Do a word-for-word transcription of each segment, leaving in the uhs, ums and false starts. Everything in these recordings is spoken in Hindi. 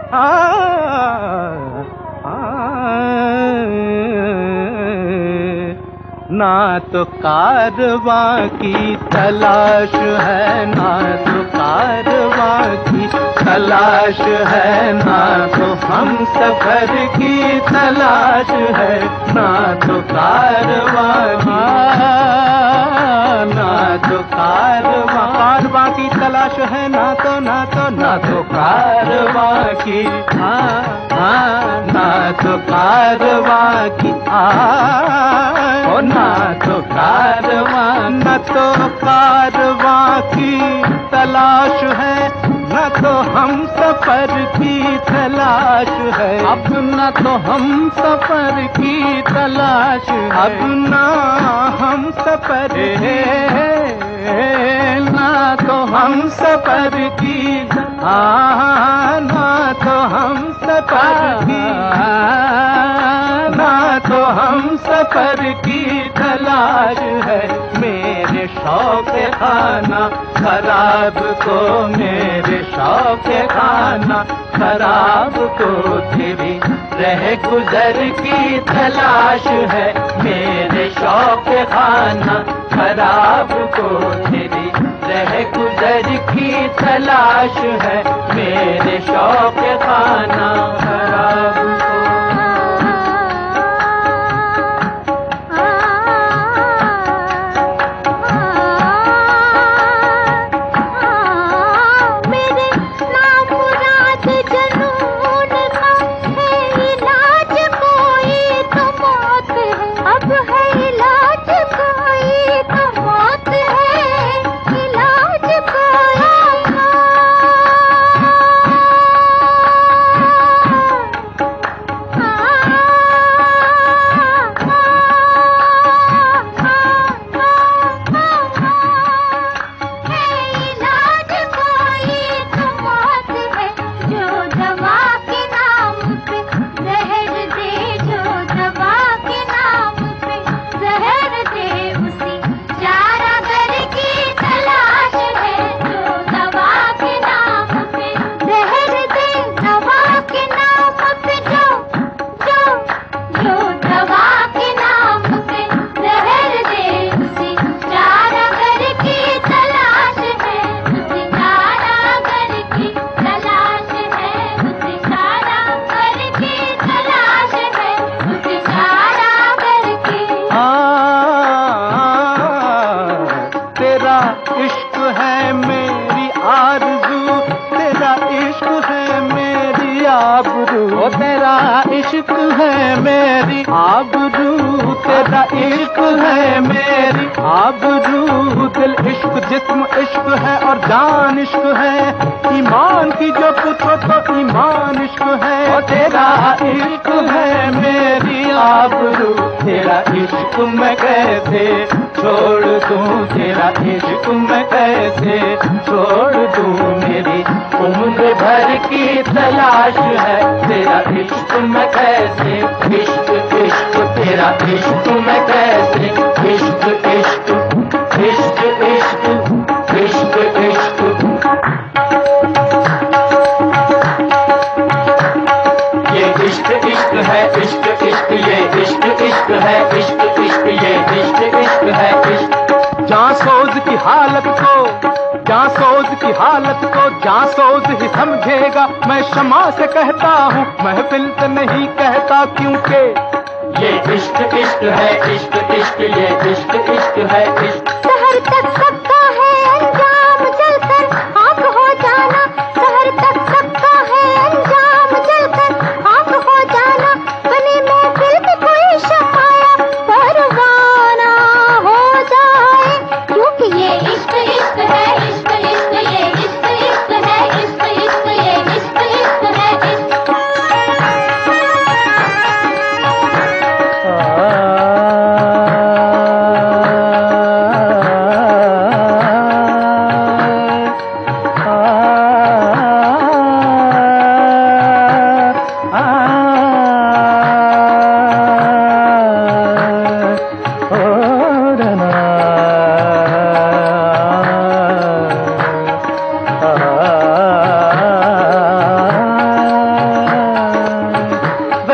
ना तो कारवां की तलाश है, ना तो कारवां की तलाश है, ना तो हम सफर की तलाश है, ना तो कारवां की, ना तो कारवां कारवां की तलाश है, ना तो ना तो ना तो कारवां की, हाँ हाँ ना तो कारवां की, ओ ना तो कारवां, न तो कारवां की तलाश है, न तो हम सफर की तलाश है, अब न तो हम सफर की तलाश है, अब ना हम सफर है, ना तो हम सफर की, हाँ ना तो हम सफर की, ना तो हम सफर की तलाश है। मेरे शौक खाना खराब को, मेरे शौक खाना खराब को तेरी रह गुजर की तलाश है, मेरे शौक खाना खराब को तेरी रह गुजर की तलाश है, मेरे शौक खाना खराब को। तेरा इश्क है मेरी आबरू, तेरा इश्क है मेरी आबरू, दिल इश्क जिस्म इश्क है और जान इश्क है, ईमान की जो पूछो तो ईमान इश्क है, और तेरा इश्क है मेरी आबरू, तेरा इश्क मैं कैसे छोड़ दूं, तेरा इश्क मैं कैसे छोड़ दूं, मेरी उम्र भर की तलाश है, तेरा इश्क मैं कैसे, इश्क इश्क तेरा इश्क मैं कैसे, इश्क इश्क इश्क इश्क इश्क इश्क ये इश्क इश्क है, इश्क इश्क ये इश्क इश्क है, इश्क इश्क ये इश्क इश्क है, इश्क जांसोज की हालत को, जांसोज की हालत को जांसोज ही समझेगा, मैं शमा से कहता हूँ महफिल से नहीं कहता, क्योंकि ये इश्क इश्क है, इश्क इश्क ये इश्क इश्क है, इश्क शहर तक सबका है अंजाम जलकर आग हो जाना, शहर तक सबका है अंजाम जलकर आग हो जाना, बने महफिल में कोई शमाया परवाना हो जाए, क्योंकि ये इश्क इश्क है, इश्क इश्क ये इश्क इश्क है, इश्क इश्क ये इश्क इश्क है, इश्क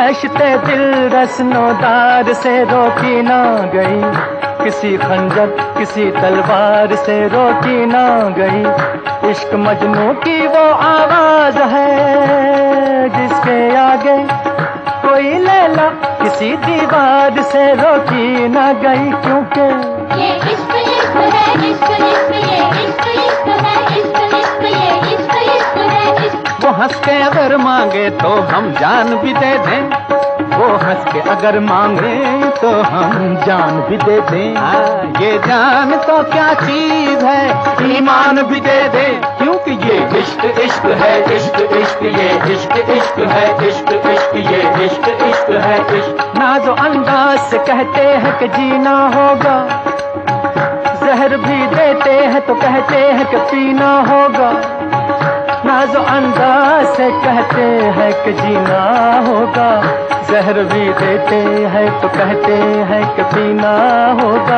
नशते दिल रस्नोदार से रोकी ना गई, किसी खंजर किसी तलवार से रोकी ना गई। इश्क मजनू की वो आवाज है जिसके आगे कोई लैला किसी दीवार से रोकी ना गई, क्योंकि ये इश्क इश्क है, इश्क इश्क ये इश्क इश्क है, इश्क इश्क ये इश्क इश्क है इश्क। वो हंस के अगर मांगे तो हम जान भी दे दें, वो हंस के अगर मांगे तो हम जान भी दे दें। हाँ, ये जान तो क्या चीज है, ईमान भी दे दे, क्योंकि ये इश्क इश्क है, इश्क इश्क ये इश्क इश्क है, इश्क इश्क ये इश्क इश्क है इश्क। नाज़ो अंदाज से कहते हैं कि जीना होगा, जहर भी देते हैं तो कहते हैं कि पीना होगा। नाज़ो अंदाज से कहते हैं कि जीना होगा, जहर भी देते हैं तो कहते हैं कि पीना होगा।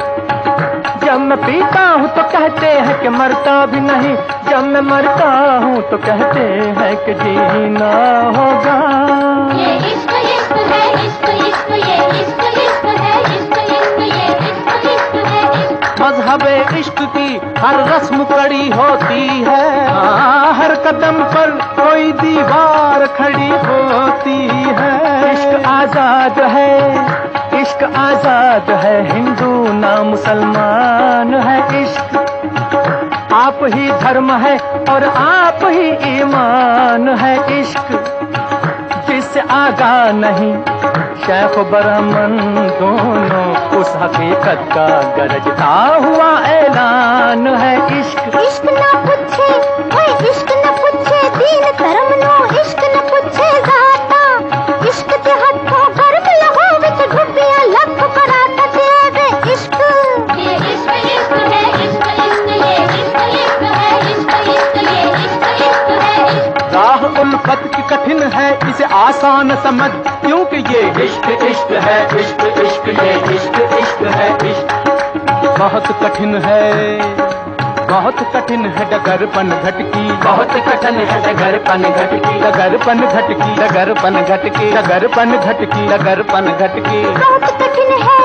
जब मैं पीता हूँ तो कहते हैं कि मरता भी नहीं, जब मैं मरता हूँ तो कहते हैं कि जीना होगा। ये इश्क इश्क है, इश्क इश्क ये इश्क इश्क है, इश्क इश्क ये इश्क इश्क है इश्क। मज़हबे इश्क की हर रस्म कड़ी होती है, हाँ, हर कदम पर कोई दीवार खड़ी होती है। इश्क आजाद है, इश्क आजाद है, हिंदू ना मुसलमान है इश्क। आप ही धर्म है और आप ही ईमान है इश्क। जिससे आगा नहीं शेख ब्राह्मण दोनों, उस हकीकत का गरजता हुआ ऐलान है इश्क। इश्क ना पूछे ओए इश्क ना पूछे दीन धर्म नो, इश्क ना पूछे जाता, इश्क ते हथों गर्म लहो विच डुबिया लख कराता तेरे इश्क। ये इश्क इश्क है, इश्क इश्क ये इश्क इश्क है, इश्क इश्क ये इश्क इश्क है इश्क। राह उल्फत की कठिन है, इसे आसान समझ, क्योंकि ये इश्क इश्क है, इश्क इश्क ये इश्क इश्क है इश्क। बहुत कठिन है, बहुत कठिन है डगरपन घटकी, बहुत कठिन है डगरपन घटकी, डगरपन घटकी, डगरपन घटकी, डगरपन घटकी, डगरपन घटकी। बहुत कठिन है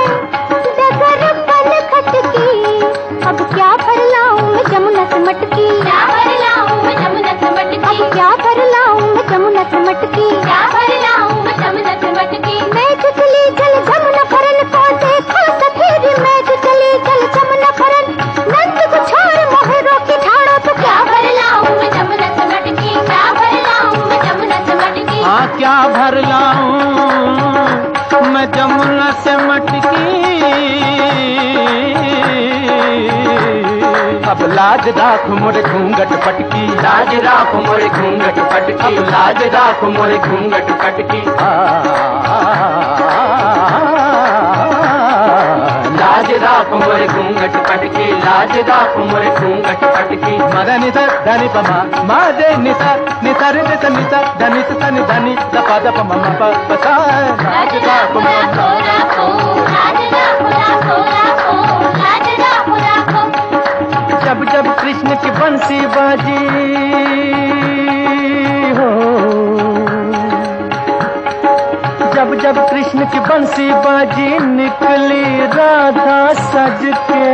डगरपन घटकी, अब क्या भर लाऊं मैं जमुना से मटकी, क्या भर लाऊं मैं जमुना से मटकी, अब क्या भर लाऊं मैं जमुना से मटकी, क्या भर लाऊं मैं जमुना से मटकी। मैं जो चली जल जमुना भरन को देखो सफेद, मैं जो चली जल जमुना भरन नंद को छोड़ मोहे रोके ठाड़ो, तो क्या भर लाऊं मैं जमुना से मटकी, क्या भर लाऊं मैं जमुना से मटकी। हाँ, क्या भर लाऊं मैं जमुना से मटकी। अब लाज राख मोरे घूंघट पटकी, लाज राख मोरे घूंघट पटकी, अब लाज राख मोरे घूंघट पटकी। लाज राख मोरे घूंघट पटकी, लाज राख मोरे घूंघट पटकी। मद निधर धनि पमा मादे निधर निधर नित निधर धनि तनि धनि दपा दप मम प पसा। लाज राख मोरे राखो, लाज राखो, राखो, राखो, लाज राखो, राखो। जब जब कृष्ण की बंसी बाजी हो, जब जब कृष्ण की बंसी बाजी निकली राधा सज के,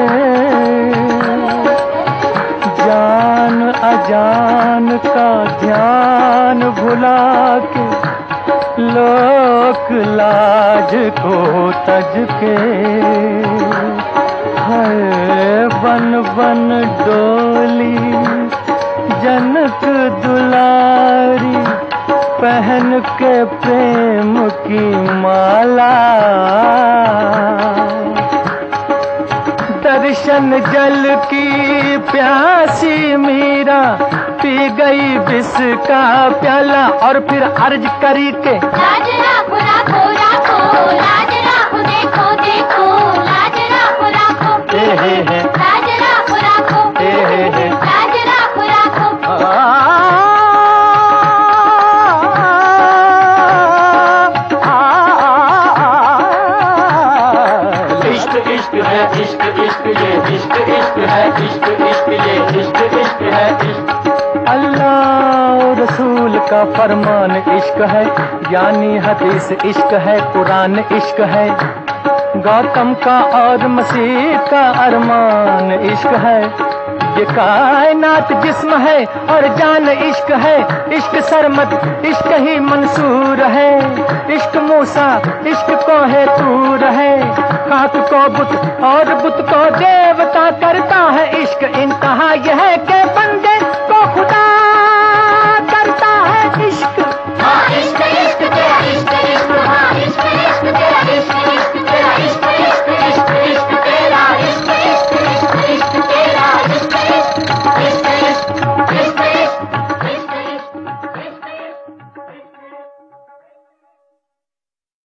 जान अजान का ध्यान भुला के, लोक लाज को तज के, है बन बन डोली जनक दुलारी, पहन के प्रेम की माला। दर्शन जल की प्यासी मीरा, पी गई विष का प्याला, और फिर अर्ज करी के लाज राखो, राखो, राखो, लाज राखो, देखो देखो, लाज राखो, राखो, हे हे हे, लाज राखो, राखो, हे हे हे, लाज राखो, राखो। इश्क इश्क है, इश्क इश्क ये इश्क इश्क है, इश्क इश्क ये इश्क इश्क है इश्क। अल्लाह रसूल का फरमान इश्क है, यानी हदीस इश्क है, कुरान इश्क है। गौतम का और मसीह का अरमान इश्क है। ये कायनात जिस्म है और जान इश्क है। इश्क सरमद इश्क ही मंसूर है। इश्क मूसा इश्क को है तूर है। खाक को बुत और बुत को देवता करता है इश्क। इंतहा यह है कि